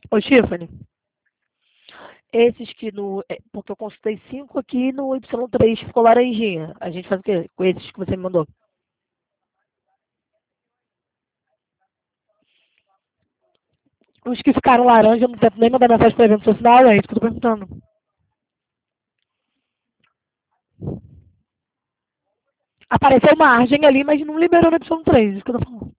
Ô, Tiffany, esses que no. Porque eu consultei 5 aqui no Y3 ficou laranjinha. A gente faz o quê com esses que você me mandou? Os que ficaram laranja, eu não tento nem mandar mensagem pra evento social, é isso que eu tô perguntando. Apareceu margem ali, mas não liberou no Y3, isso que eu tô falando.